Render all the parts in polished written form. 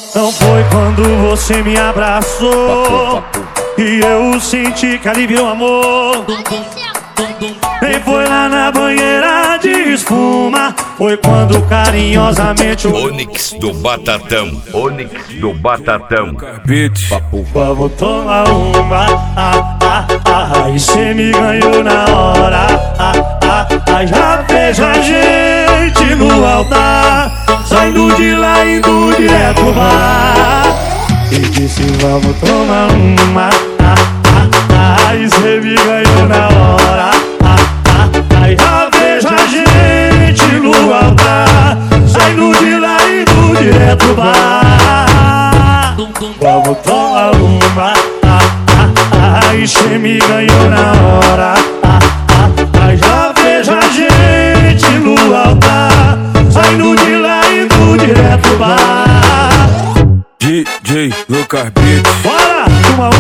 não foi quando você me abraçou e eu senti que aliviou o amor. Nem foi lá na banheira de espuma, foi quando carinhosamente o Onix do Batatão, Onix do Batatão. vamos tomar uma, e cê me ganhou na hora, já vejo a gente no altar, saindo de lá indo direto pro bar. E disse vamos tomar uma, e cê me ganhou na hora, já vejo a gente no altar, saindo de lá indo direto pro bar. Vamos tomar uma, e cê me ganhou na hora, já vejo a gente no altar, saindo de lá indo direto pro bar. DJ Lucas Beats. Bora, uma.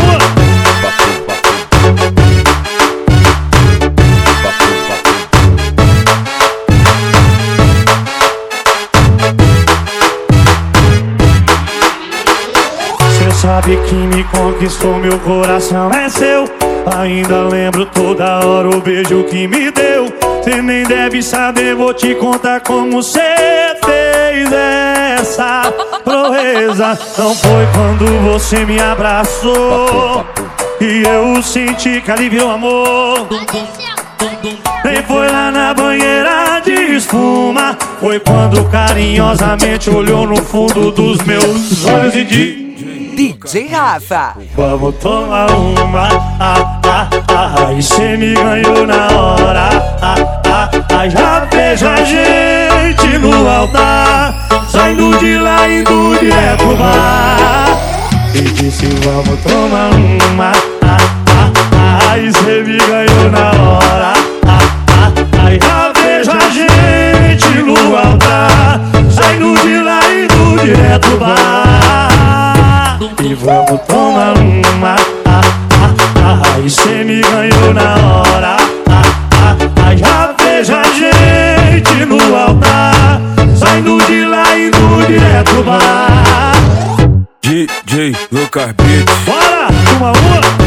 Cê sabe que me conquistou, meu coração é seu. Ainda lembro toda hora o beijo que me deu. Cê nem deve saber, vou te contar como cê fez essa proeza. Não foi quando você me abraçou e eu senti que aliviou o amor. Nem foi lá na banheira de espuma, foi quando carinhosamente olhou no fundo dos meus olhos e disse: DJ Rafa. vamos tomar uma, e cê me ganhou na hora, já vejo a gente no altar, saindo de lá indo direto pro bar. E disse vamos tomar uma, e cê me ganhou na hora, já vejo a gente no altar, saindo de lá indo direto pro bar. E vamos tomar uma, e cê me ganhou na hora, já vejo a gente no altar, saindo de lá indo direto pro bar. DJ Lucas Beats. Bora, uma.